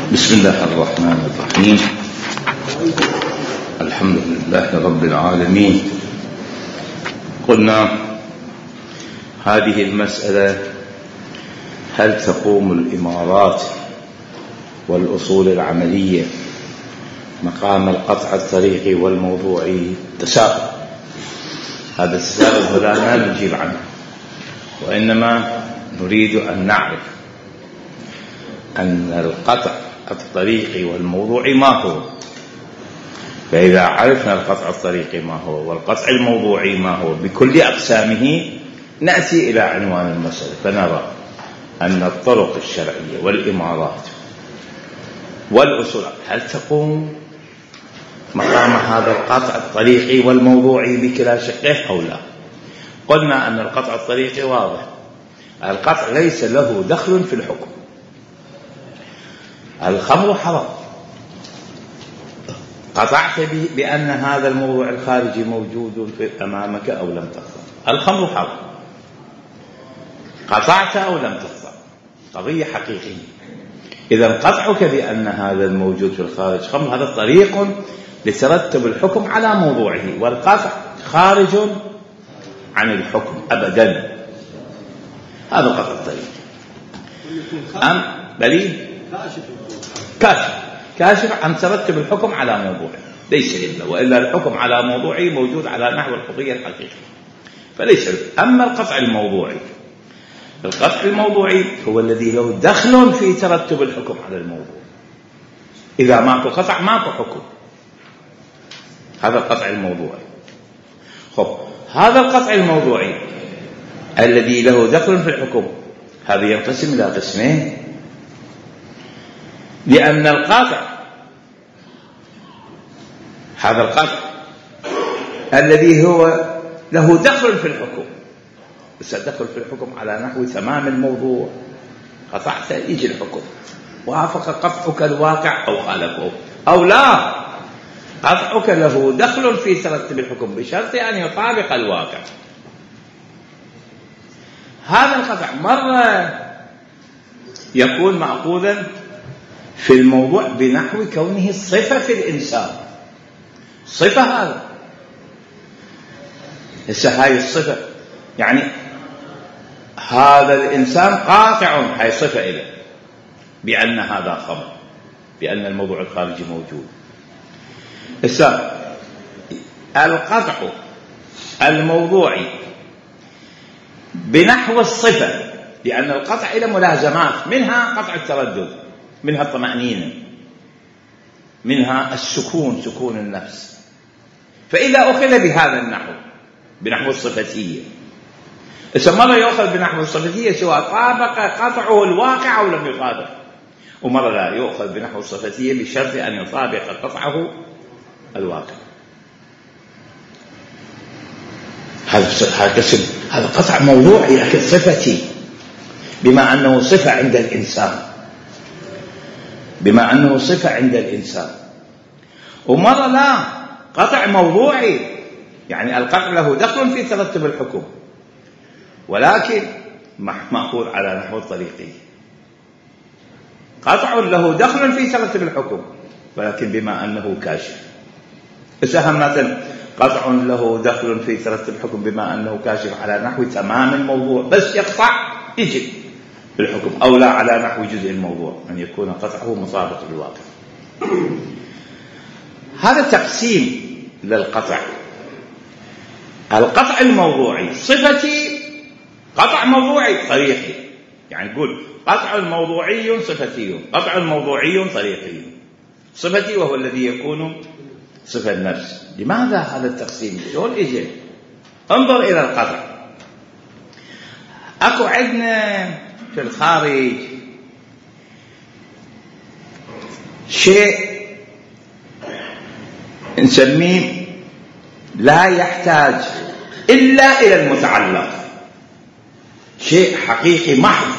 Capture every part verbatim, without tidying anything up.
بسم الله الرحمن الرحيم. الحمد لله رب العالمين. قلنا هذه المسألة: هل تقوم الإمارات والأصول العملية مقام القطع الطريقي والموضوعي؟ تساؤل. هذا التساؤل لا نجيب عنه، وإنما نريد أن نعرف أن القطع الطريقي والموضوعي ما هو. فإذا عرفنا القطع الطريقي ما هو والقطع الموضوعي ما هو بكل أقسامه، نأتي إلى عنوان المسألة فنرى أن الطرق الشرعية والإمارات والأصول هل تقوم مقام هذا القطع الطريقي والموضوعي بكلا شقه أو لا. قلنا أن القطع الطريقي واضح، القطع ليس له دخل في الحكم. الخمر حرام، قطعت بأن هذا الموضوع الخارجي موجود أمامك أو لم تقطع. الخمر حرام، قطعت أو لم تقطع، قضية حقيقية. إذا قطعك بأن هذا الموجود في الخارج خمر هذا طريق لترتب الحكم على موضوعه، والقطع خارج عن الحكم أبدا. هذا القطع الطريقي. أم دليل كاشف كاشف عن ترتب الحكم على موضوعه، ليس إلا وإلا الحكم على موضوعه موجود على نحو القضية الحقيقية، فليس. أما القطع الموضوعي، القطع الموضوعي هو الذي له دخل في ترتب الحكم على الموضوع. إذا ماكو قطع ماكو حكم. هذا القطع الموضوعي. خب، هذا القطع الموضوعي الذي له دخل في الحكم هذا ينقسم إلى قسمين، لأن القطع هذا القطع الذي هو له دخل في الحكم، بس الدخل في الحكم على نحو تمام الموضوع. قطعت يجي الحكم، وافق قطعك الواقع أو خالفه أو لا. قطعك له دخل في ترتب الحكم بشرط أن يطابق الواقع. هذا القطع مرة يكون مأخوذا في الموضوع بنحو كونه صفة في الإنسان. صفة هذا هسه هاي الصفة، يعني هذا الإنسان قاطع، هاي صفة إله بأن هذا خمر، بأن الموضوع الخارجي موجود. هسه القطع الموضوعي بنحو الصفة، لأن القطع إلى ملازمات، منها قطع التردد، منها الطمأنينة، منها السكون، سكون النفس. فإذا أخذ بهذا النحو بنحو الصفتية، مرة يأخذ بنحو الصفتية سواء طابق قطعه الواقع أو لم يطابق، ومرة لا يأخذ بنحو الصفتية بشرط أن يطابق قطعه الواقع. هذا قسم، هذا قطع موضوعي لكن صفتي، بما أنه صفة عند الإنسان، بما أنه صفة عند الإنسان. ومرة لا، قطع موضوعي، يعني القطع له دخل في ترتب الحكم، ولكن مأخوذ على نحو الطريقي. قطع له دخل في ترتب الحكم ولكن بما أنه كاشف. إسهامنا قطع له دخل في ترتب الحكم بما أنه كاشف على نحو تمام الموضوع، بس يقطع يجي الحكم، أو لا على نحو جزء الموضوع، أن يكون قطعه مطابق للواقع. هذا تقسيم للقطع. القطع الموضوعي صفتي، قطع موضوعي طريقي، يعني نقول قطع موضوعي صفتي، قطع موضوعي طريقي. صفتي وهو الذي يكون صفة النفس. لماذا هذا التقسيم؟ شلون اجى؟ انظر إلى القطع. أكو عندنا في الخارج شيء نسميه لا يحتاج إلا إلى المتعلق، شيء حقيقي محض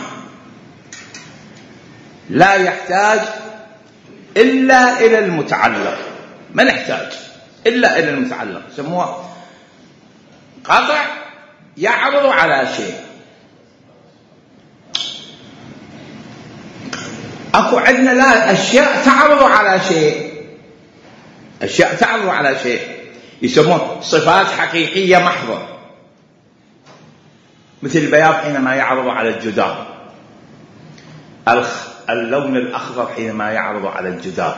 لا يحتاج إلا إلى المتعلق، ما نحتاج إلا إلى المتعلق. سموه قطع يعرض على شيء. اكو عندنا لا اشياء تعرض على شيء، اشياء تعرض على شيء يسمون صفات حقيقية محضة، مثل البياض حينما يعرض على الجدار، اللون الأخضر حينما يعرض على الجدار.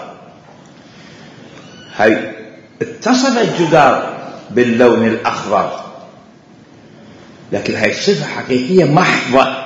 هاي اتصف الجدار باللون الأخضر، لكن هاي صفة حقيقية محضة.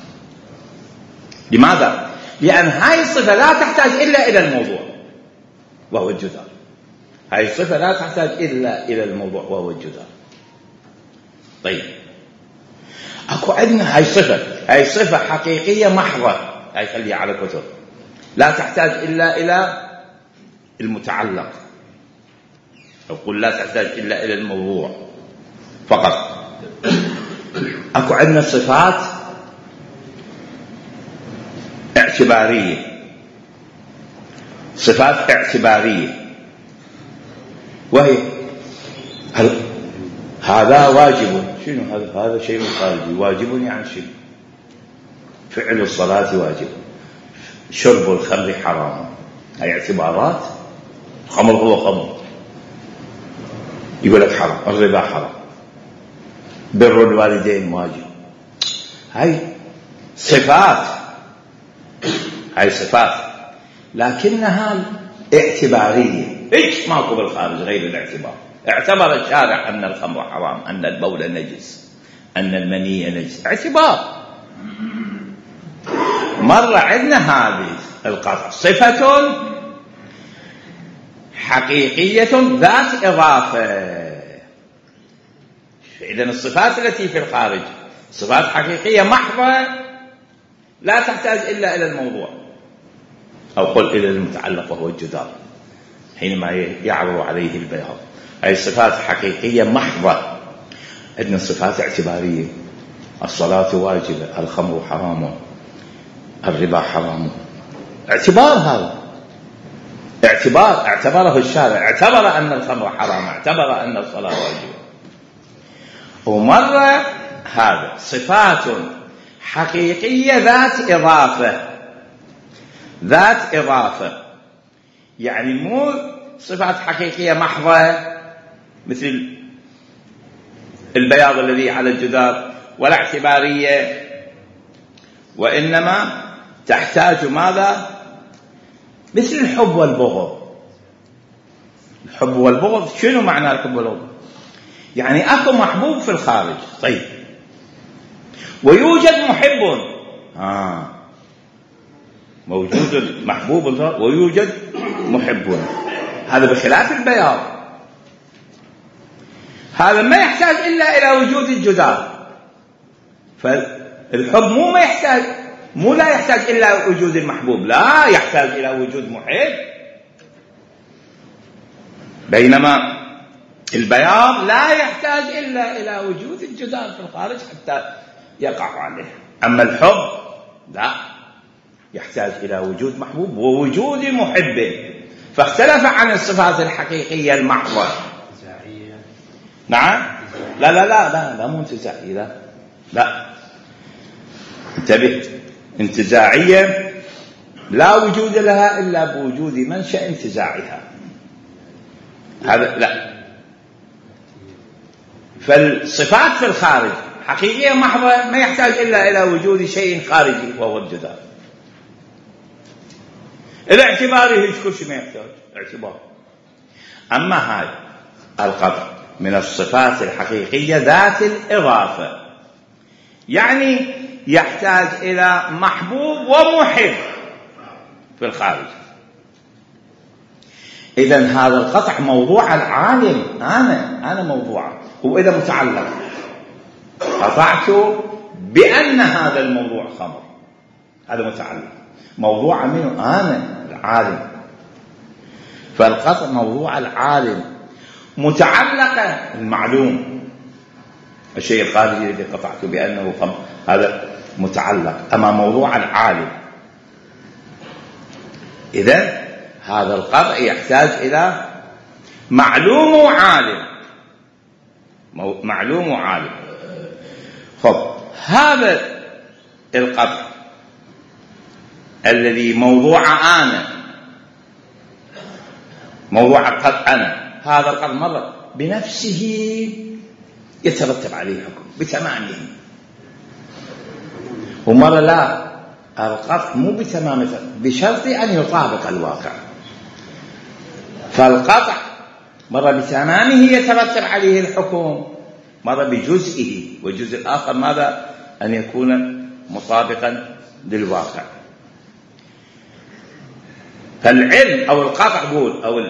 لماذا؟ لأن هاي الصفة لا تحتاج إلا إلى الموضوع وهو الجدار. هاي الصفة لا تحتاج إلا إلى الموضوع وهو الجدار. طيب أكو عندنا هاي صفة، هاي صفة حقيقية محضة، هاي خليها على كتب، لا تحتاج إلا إلى المتعلق، أو قل لا تحتاج إلا إلى الموضوع فقط. أكو عندنا صفات اعتبارية، صفات اعتبارية، وهي هذا واجب. شنو هذا؟ هذا شيء خارجي. واجب يعني شيء، فعل الصلاة واجب، شرب الخمر حرام. هاي اعتبارات. الخمر هو خمر، يقول لك حرام. الربا حرام، بر الوالدين واجب. هاي صفات، هاي صفات لكنها اعتبارية. ايش ماكو بالخارج غير الاعتبار. اعتبر الشارع أن الخمر حرام، أن البول نجس، أن المني نجس، اعتبار. مرة عندنا هذه القطع صفة حقيقية ذات إضافة. إذن الصفات التي في الخارج صفات حقيقية محضة لا تحتاج إلا إلى الموضوع، أو قل إلى المتعلق وهو الجدار حينما يعرض عليه البياض. هذه صفات حقيقية محضة. عندنا صفات اعتبارية، الصلاة واجبة، الخمر حرام، الربا حرام. اعتبار، هذا اعتبار، اعتبره الشارع، اعتبر أن الخمر حرام، اعتبر أن الصلاة واجبة. ومرة هذا صفات حقيقية ذات إضافة، ذات إضافة، يعني مو صفات حقيقية محضة مثل البياض الذي على الجدار، ولا اعتبارية، وإنما تحتاج ماذا؟ مثل الحب والبغض. الحب والبغض، شنو معنى الحب والبغض؟ يعني أكو محبوب في الخارج، طيب، ويوجد محب، آه موجود المحبوب ويوجد محب. هذا بخلاف البياض، هذا ما يحتاج إلا إلى وجود الجدار. فالحب مو ما يحتاج، مو لا يحتاج إلا وجود المحبوب، لا يحتاج إلى وجود محب. بينما البياض لا يحتاج إلا إلى وجود الجدار في الخارج حتى يقع عليه. أما الحب لا، يحتاج إلى وجود محبوب ووجود محب. فاختلف عن الصفات الحقيقية المحضة. نعم، لا لا لا لا لا مو انتزاعية، لا لا انتبه. انتزاعية لا وجود لها إلا بوجود منشأ انتزاعها، هذا لا. فالصفات في الخارج حقيقية محضة، ما يحتاج إلا إلى وجود شيء خارجي وهو الجدار. الاعتباري هيك كل شيء ما يحتاج اعتبار. أما هاي القطع من الصفات الحقيقية ذات الإضافة، يعني يحتاج إلى محبوب ومحب في الخارج. إذن هذا القطع موضوع العالم، أنا أنا موضوع، وإذا متعلق قطعت بأن هذا الموضوع خمر، هذا متعلق، موضوع منه أنا العالم. فالقطع موضوع العالم، متعلقة المعلوم، الشيء الخارجي الذي قطعت بأنه خمر هذا متعلق. أما موضوع العالم، إذن هذا القطع يحتاج إلى معلوم عالم، معلوم عالم. خب هذا القطع الذي موضوع أنا، موضوع القطع أنا، هذا القطع مرة بنفسه يترتب عليه الحكم بتمامه، ومرة لا، القطع مو بتمامه بشرط أن يطابق الواقع. فالقطع مرة بتمامه يترتب عليه الحكم، مرة بجزئه، والجزء الآخر ماذا؟ أن يكون مطابقا للواقع. فالعلم أو القطع قول أو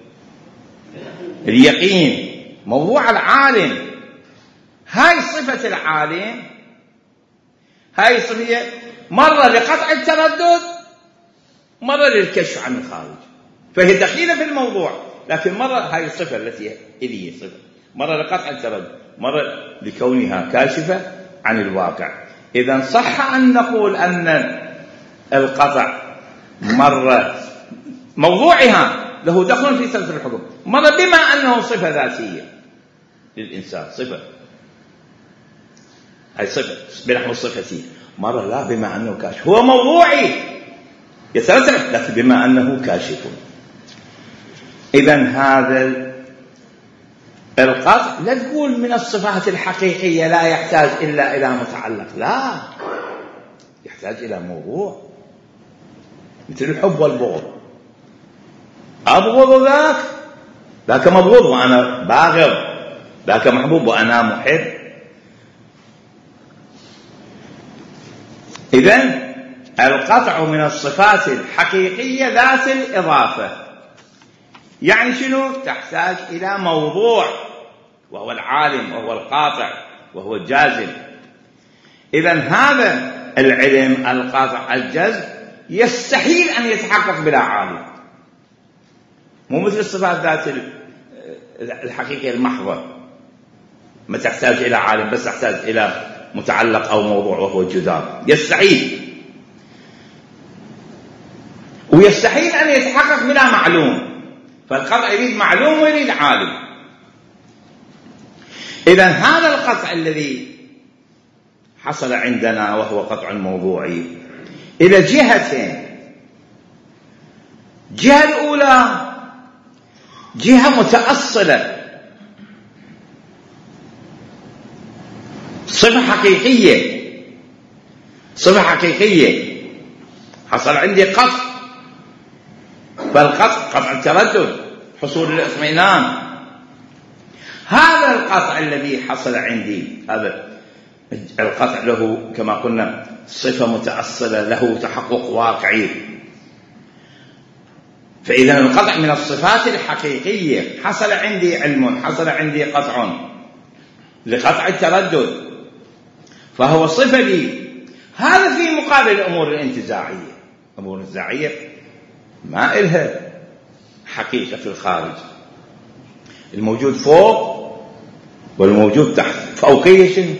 اليقين موضوع العالم، هاي صفة العالم، هاي صفة مرة لقطع التردد، مرة للكشف عن الخارج، فهي دخيلة في الموضوع، لكن مرة هاي الصفة التي هي صفة، مرة لقطع التردد، مرة لكونها كاشفة عن الواقع. إذن صح أن نقول أن القطع مرة موضوعها له دخل في سلسلة الحكم، مرة بما أنه صفة ذاتية للإنسان، صفة هاي صفة بنحو صفتي، مرة لا بما أنه كاشف، هو موضوعي يترتب لكن بما أنه كاشف. إذن هذا القطع لا تقول من الصفات الحقيقية لا يحتاج إلا إلى متعلق، لا، يحتاج إلى موضوع، مثل الحب والبغض، أبغض ذاك، ذاك مبغوض وأنا باغض، ذاك محبوب وأنا محب. إذن القطع من الصفات الحقيقية ذات الإضافة، يعني شنو؟ تحتاج إلى موضوع وهو العالم وهو القاطع وهو الجازم. إذن هذا العلم القاطع الجزم يستحيل أن يتحقق بلا عالم، مو مثل الصفات ذات الحقيقة المحضة ما تحتاج إلى عالم، بس تحتاج إلى متعلق أو موضوع وهو الجدار، يستحيل. ويستحيل أن يتحقق بلا معلوم، فالقطع يريد معلوم ويريد عالم. إذن هذا القطع الذي حصل عندنا وهو قطع موضوعي إلى جهتين، جهة الأولى جهة متأصلة، صفة حقيقية، صفة حقيقية حصل عندي قطع، فالقطع قطع التردد، حصول الاطمئنان. هذا القطع الذي حصل عندي، هذا القطع له كما قلنا صفة متأصلة، له تحقق واقعي. فإذا القطع من الصفات الحقيقية، حصل عندي علم، حصل عندي قطع لقطع التردد، فهو صفة لي. هذا في مقابل الأمور الانتزاعية، الأمور الانتزاعية ما إلها حقيقة في الخارج، الموجود فوق والموجود تحت، فوقية شنو؟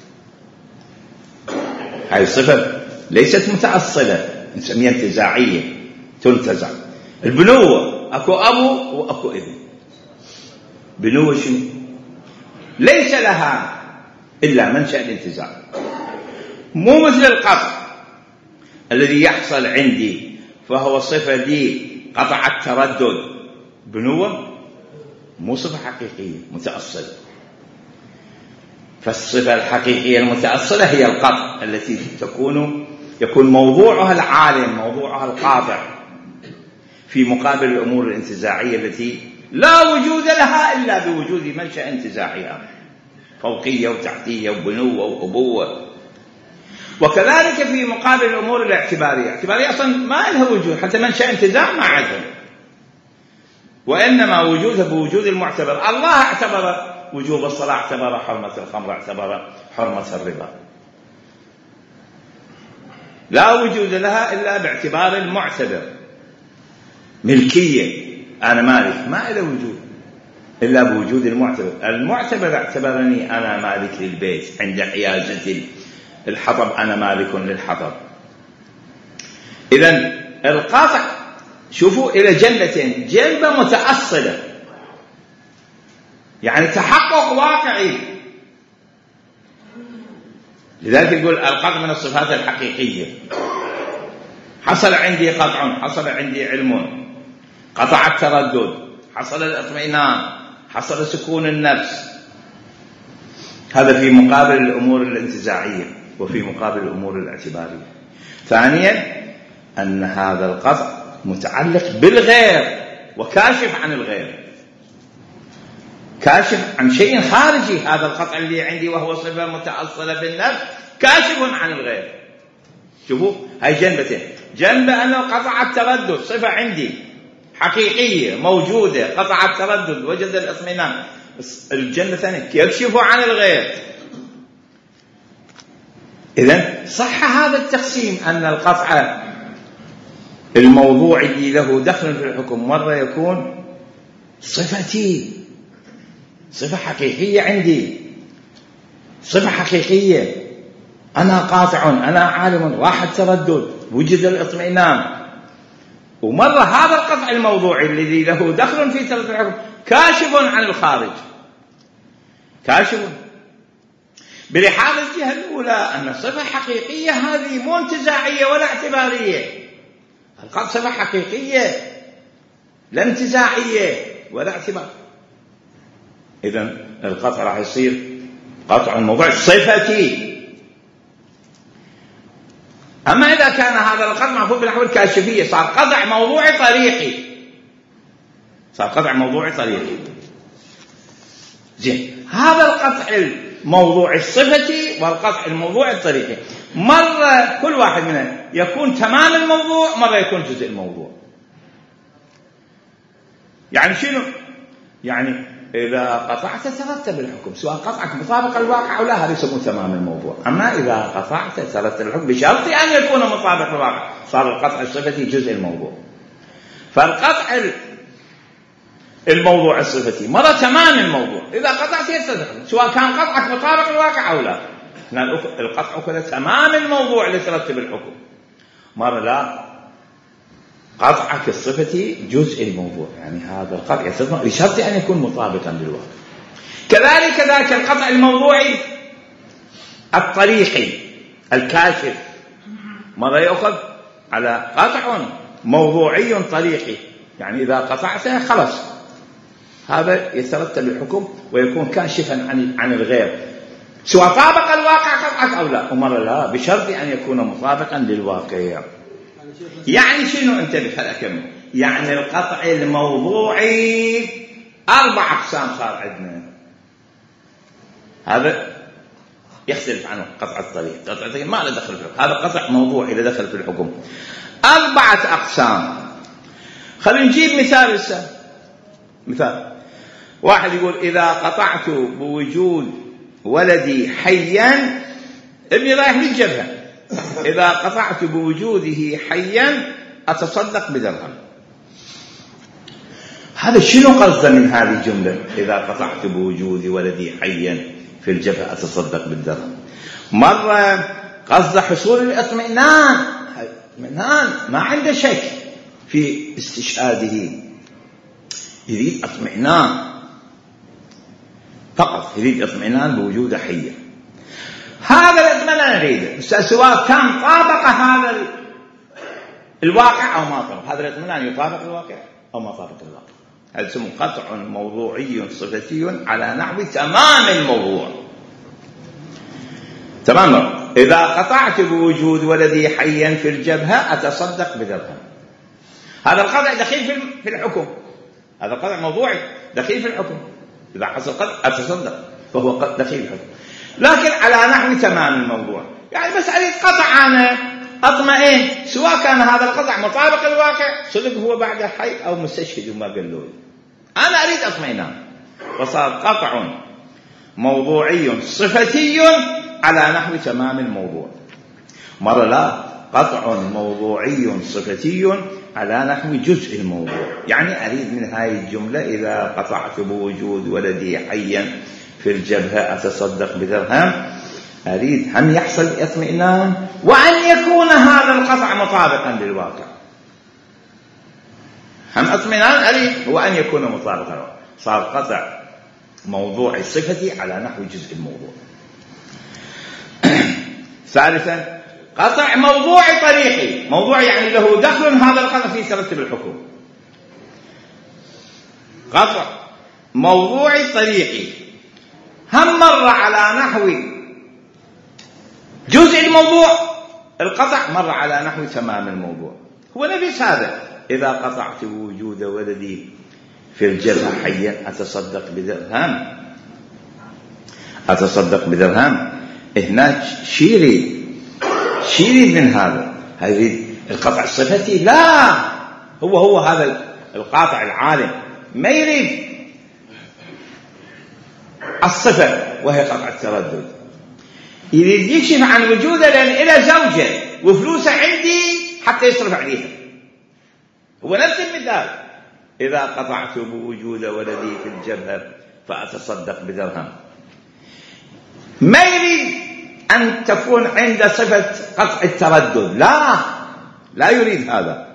هاي الصفة ليست متأصلة، نسميها انتزاعية، تنتزع. البنوة أكو أبو وأكو ابن، بنوة شنو؟ ليس لها إلا منشأ الانتزاع، مو مثل القطع الذي يحصل عندي فهو صفة لي قطع التردد. بنوة مو صفة حقيقية متأصلة، فالصفة الحقيقية المتأصلة هي القطع التي تكون يكون موضوعها العالم، موضوعها القاطع، في مقابل الأمور الانتزاعية التي لا وجود لها إلا بوجود منشأ انتزاعها، فوقية وتحتية وبنوة وأبوة. وكذلك في مقابل الأمور الاعتبارية، اعتبارية أصلا ما لها وجود، حتى منشأ انتزاع ما عندها، وإنما وجودها بوجود المعتبر. الله اعتبر وجوب الصلاة، اعتبر حرمة الخمر، اعتبر حرمة الربا، لا وجود لها إلا باعتبار المعتبر. ملكية، أنا مالك، ما إلى وجود إلا بوجود المعتبر. المعتبر اعتبرني أنا مالك للبيت، عند حيازة الحطب أنا مالك للحطب. إذن القاطع شوفوا إلى جنبتين، جنبة متأصلة يعني تحقق واقعي، لذلك يقول القطع من الصفات الحقيقية، حصل عندي قطع، حصل عندي علم، قطع التردد، حصل الاطمئنان، حصل سكون النفس. هذا في مقابل الأمور الانتزاعية وفي مقابل الأمور الاعتبارية. ثانيا أن هذا القطع متعلق بالغير وكاشف عن الغير، كاشف عن شيء خارجي. هذا القطع اللي عندي وهو صفة متأصلة بالنفس كاشف عن الغير. شوفوا هاي جنبتين، جنبة أنه قطع التردد صفة عندي حقيقية موجودة، قطع التردد وجد الاطمئنان. الجنبة الثانية يكشف عن الغير. إذن صح هذا التقسيم أن القطع الموضوعي اللي له دخل في الحكم مرة يكون صفتي، صفة حقيقية عندي، صفة حقيقية، أنا قاطع، أنا عالم، راح التردد، وجد الاطمئنان. ومرة هذا القطع الموضوعي الذي له دخل في تردد الحكم كاشف عن الخارج، كاشف. بلحاظ الجهة الأولى أن الصفة حقيقية هذه مو انتزاعية ولا اعتبارية، القطع صفة حقيقية لا انتزاعية ولا اعتبار. إذن القطع راح يصير قطع الموضوع صفتي. أما إذا كان هذا القطع معفوف بالنحو الكاشفية صار قطع موضوعي طريقي، صار قطع موضوعي طريقي. زين، هذا القطع الموضوعي الصفتي والقطع الموضوعي الطريقي مرة كل واحد منهم يكون تمام الموضوع، مرة يكون جزء الموضوع. يعني شنو؟ يعني إذا قطعت ترتب الحكم، سواء قطعك مطابق الواقع أو لا، هذا يسمى تمام الموضوع. أما إذا قطعت ترتب الحكم بشرط أن يكون مطابق الواقع، صار القطع الصفتي جزء الموضوع. فالقطع الموضوع الصفتي مرة تمام الموضوع، إذا قطعت يترتب سواء كان قطعك مطابق الواقع أو لا، القطع كله تمام الموضوع اللي ترتب الحكم. مرة لا، قطعك الصفتي جزء الموضوع، يعني هذا القطع يترتب بشرط أن يكون مطابقا للواقع. كذلك ذاك القطع الموضوعي الطريقي الكاشف مرة يأخذ على قطع موضوعي طريقي، يعني إذا قطعته خلص هذا يترتب الحكم ويكون كاشفا عن عن الغير، سواء طابق الواقع قطعك أو لا. ومرة لا، بشرط أن يكون مطابقا للواقع. يعني شنو؟ انتبه خليني أكمل. يعني القطع الموضوعي أربع أقسام صار عندنا، هذا يختلف عن قطع الطريق. قطع الطريق ما له دخل في الحكم، هذا قطع موضوعي له دخل في الحكم. أربعة أقسام. خلينا نجيب مثال هسه. مثال واحد يقول إذا قطعت بوجود ولدي حيا، ابني رايح للجبهة، إذا قطعت بوجوده حيا أتصدق بدرهم. هذا شنو قصده من هذه الجملة؟ إذا قطعت بوجود ولدي حيا في الجبهة أتصدق بالدرهم. مرة قصده حصول الاطمئنان، اطمئنان ما عنده شك في استشهاده، يريد اطمئنان فقط، يريد اطمئنان بوجوده حيا. هذا الاطمئنان يريده سواء كان طابق هذا الواقع أو ما طابق، هذا الاطمئنان يطابق الواقع أو ما طابق الواقع. هذا اسمه قطع موضوعي صفتي على نحو تمام الموضوع. تمام. إذا قطعت بوجود ولدي حيا في الجبهة أتصدق بدرهم، هذا القطع دخيل في الحكم، هذا القطع موضوعي دخيل في الحكم. إذا حصل قطع أتصدق فهو دخيل في الحكم، لكن على نحو تمام الموضوع. يعني بس أريد قطع أنا أطمئن، سواء كان هذا القطع مطابق الواقع، صدق هو بعد حي أو مستشهد وما قال له، أنا أريد أطمئنان. وصار قطع موضوعي صفتي على نحو تمام الموضوع. مرة لا، قطع موضوعي صفتي على نحو جزء الموضوع. يعني أريد من هاي الجملة إذا قطعت بوجود ولدي حيا في الجبهة أتصدق بدرهم، أريد أن يحصل اطمئنان وأن يكون هذا القطع مطابقا للواقع. هم اطمئنان أريد وأن يكون مطابقا. صار قطع موضوع صفتي على نحو جزء الموضوع. ثالثا قطع موضوعي طريقي. موضوعي يعني له دخل هذا القطع في ترتب الحكم. قطع موضوعي طريقي هم مر على نحو جزء الموضوع، القطع مر على نحو تمام الموضوع. هو نفس هذا: إذا قطعت وجود ولدي في الجبهة حيا أتصدق بدرهم، أتصدق بدرهم. هناك شيري شيري من هذا، هذه القطع الصفتي. لا، هو هو هذا القاطع العالم ما يريد الصفة وهي قطع التردد، يريد يكشف عن وجوده لأن إلى زوجة وفلوسه عندي حتى يصرف عليها. هو نفس المثال: إذا قطعت بوجود ولدي في الجبهة فأتصدق بدرهم. ما يريد أن تكون عند صفة قطع التردد، لا لا يريد هذا.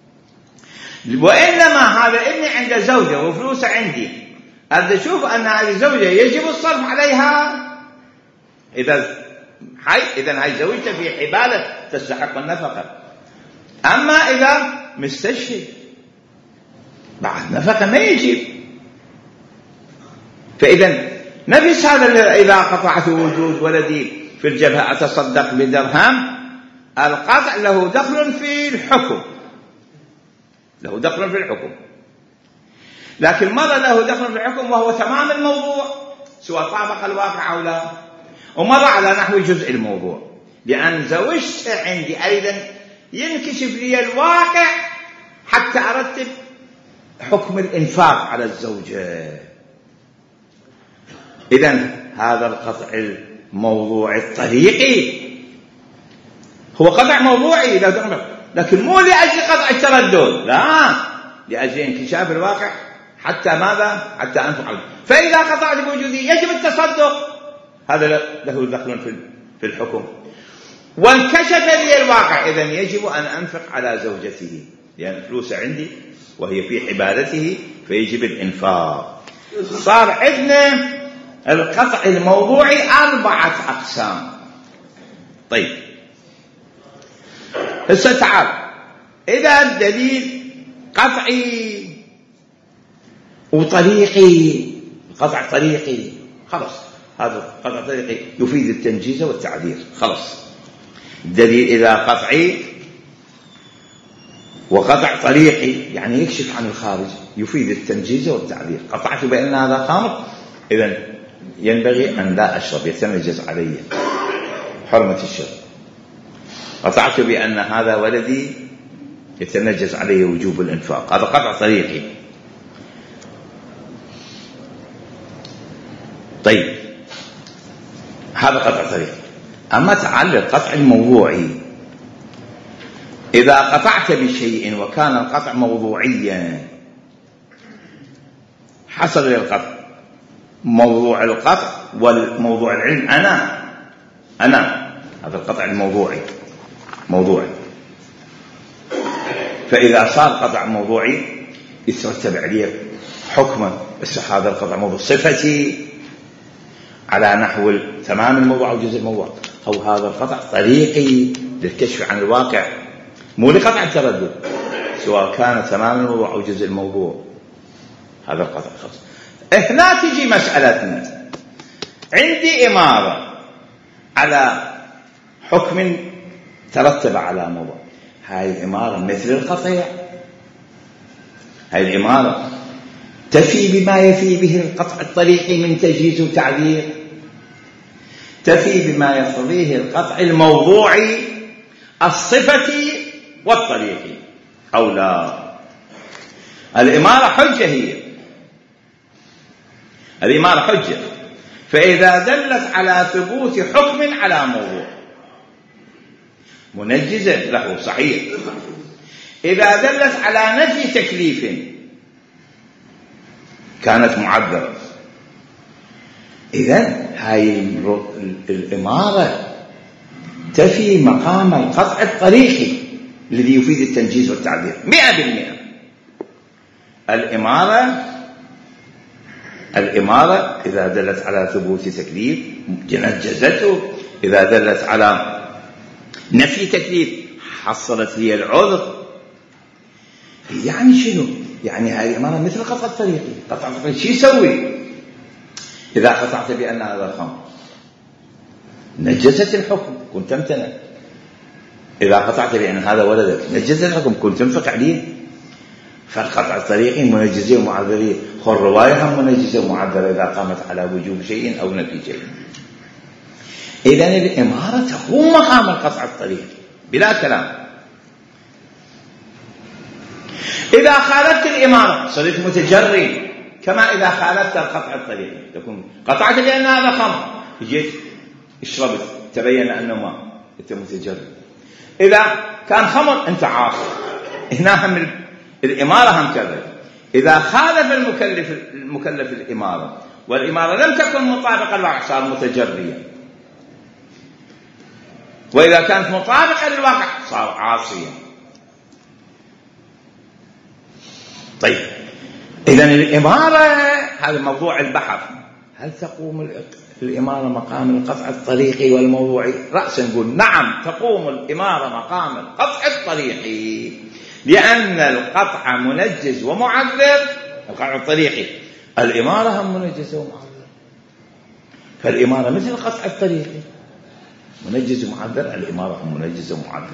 وإنما هذا ابني عند زوجة وفلوسه عندي، أريد أشوف أن هذه الزوجة يجب الصرف عليها. إذا هاي إذا هاي زوجته في حبالة تستحق النفقة. أما إذا مستشفي بعد نفقة ما يجب. فإذا نفس هذا: إذا قطعت وجود ولدي في الجبهة أتصدق بدرهم. القطع له دخل في الحكم، له دخل في الحكم، لكن مر له دخل في الحكم وهو تمام الموضوع سواء طابق الواقع أو لا، ومر على نحو جزء الموضوع. لأن زوجته عندي أيضا ينكشف لي الواقع حتى أرتب حكم الإنفاق على الزوجة. إذن هذا القطع الموضوع الطريقي هو قطع موضوعي، لكن مو لأجل قطع التردد، لا، لأجل انكشاف الواقع حتى ماذا؟ حتى أنفق عليه. فإذا قطعت بوجودي يجب التصدق، هذا له دخل في الحكم. وانكشف لي الواقع، إذن يجب أن أنفق على زوجته لأن فلوس عندي وهي في حبالته فيجب الإنفاق. صار عندنا القطع الموضوعي أربعة أقسام. طيب هسه تعال، إذا الدليل قطعي وطريقي، قطع طريقي خلص، هذا قطع طريقي يفيد التنجيز والتعذير، خلص. الدليل إذا قطعي وقطع طريقي يعني يكشف عن الخارج، يفيد التنجيز والتعذير. قطعت بأن هذا خمر، إذن ينبغي أن لا أشرب، يتنجز علي، حرمة الشرب. قطعت بأن هذا ولدي، يتنجز عليه وجوب الإنفاق، هذا قطع طريقي. طيب هذا قطع طريقي. أما تعال القطع الموضوعي: إذا قطعت بشيء وكان القطع موضوعيا حصل للقطع موضوع القطع والموضوع العلم أنا أنا هذا القطع الموضوعي موضوعي. فإذا صار قطع موضوعي يترتب عليه حكمه، بس هذا القطع موضوع صفتي على نحو تمام الموضوع أو جزء الموضوع، أو هذا القطع طريقي للكشف عن الواقع مو لقطع التردد، سواء كان تمام الموضوع أو جزء الموضوع، هذا القطع خاص. هنا تجي مسألتنا: عندي إمارة على حكم ترتب على موضوع، هاي الإمارة مثل القطيع، هاي الإمارة تفي بما يفي به القطع الطريقي من تجهيز وتعذير، تفي بما يقتضيه القطع الموضوعي الصفتي والطريقي أو لا. الإمارة حجة، هي الإمارة حجة، فإذا دلت على ثبوت حكم على موضوع منجزة له صحيح، إذا دلت على نفي تكليف كانت معذرة. إذن هاي الإمارة تفي مقام القطع الطريقي الذي يفيد التنجيز والتعبير مئة بالمئة. الإمارة الإمارة إذا دلت على ثبوت تكليف نجزته، إذا دلت على نفي تكليف، حصلت هي العذر. يعني شنو؟ يعني هذه الإمارة مثل قطع الطريق. قطع الطريق شو يسوي؟ إذا قطعت بأن هذا خمر نجست الحكم كنت تمتنع. إذا قطعت بأن هذا ولدك نجست الحكم كنت تنفق عليه. فالقطع الطريقي منجزية ومعذرية، خل رواية هم منجزة ومعذرة إذا قامت على وجوب شيء أو نفي شيء. إذن الإمارة تقوم مقام القطع الطريقي بلا كلام. إذا خالفت الإمارة صرت متجري، كما إذا خالفت القطع الطريقي تكون قطعت لأن هذا خمر، جيت اشربت تبين أنه ماء، أنت متجري. إذا كان خمر أنت عاصي. هنا هم الإمارة هم كذلك، إذا خالف المكلف المكلف الإمارة والإمارة لم تكن مطابقة للواقع صار متجريا، وإذا كانت مطابقة للواقع صار عاصيا. طيب إذن الإمارة هذا موضوع البحث، هل تقوم الإمارة مقام القطع الطريقي والموضوعي؟ رأسا نقول نعم تقوم الإمارة مقام القطع الطريقي، لأن القطع منجز ومعذر. القطع الطريقي الإمارة هم منجز ومعذر، فالإمارة مثل القطع الطريقي منجز ومعذر، الإمارة هم منجز ومعذر.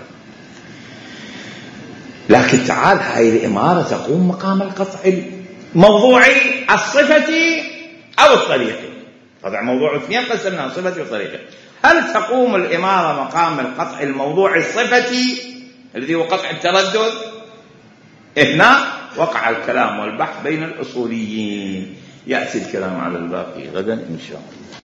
لكن تعال هاي الإمارة تقوم مقام القطع الموضوعي الصفتي أو الطريقي. قطع موضوع اثنين قسمناه صفتي وطريقي. هل تقوم الإمارة مقام القطع الموضوعي الصفتي الذي هو قطع التردد؟ هنا وقع الكلام والبحث بين الأصوليين. يأتي الكلام على الباقي غدا إن شاء الله.